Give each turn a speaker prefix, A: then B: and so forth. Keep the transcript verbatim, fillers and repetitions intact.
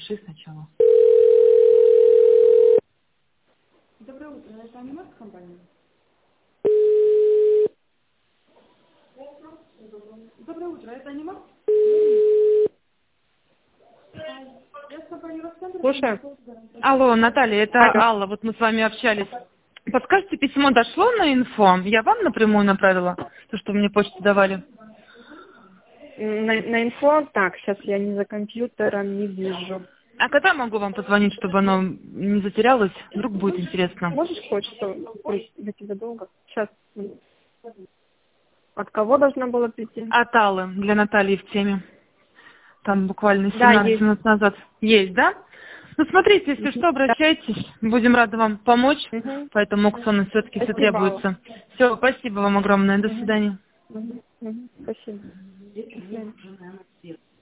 A: Напиши сначала.
B: Доброе утро, это анимация компания? Доброе утро, это анимация? Я с компанией Росцентр.
C: Слушаю.
A: Алло, Наталья, это
C: Алло.
A: Алла, вот мы с вами общались. Подскажите, письмо дошло на инфо? Я вам напрямую направила то, что мне почту давали?
C: На, на инфо, так, сейчас я не за компьютером, не вижу.
A: А когда могу вам позвонить, чтобы оно не затерялось? Вдруг будет интересно.
C: Можешь почту? Ой, для тебя долго. Сейчас. От кого должна была прийти?
A: От Аллы, для Натальи в теме. Там буквально
C: Да,
A: семнадцать
C: есть.
A: минут назад. Есть, да? Ну, смотрите, если что, обращайтесь. Будем рады вам помочь.
C: Угу.
A: Поэтому аукционы все-таки все
C: Спасибо, Алла.
A: требуется. Все, спасибо вам огромное. До
C: Угу.
A: свидания.
C: Угу. Угу. Спасибо. До свидания.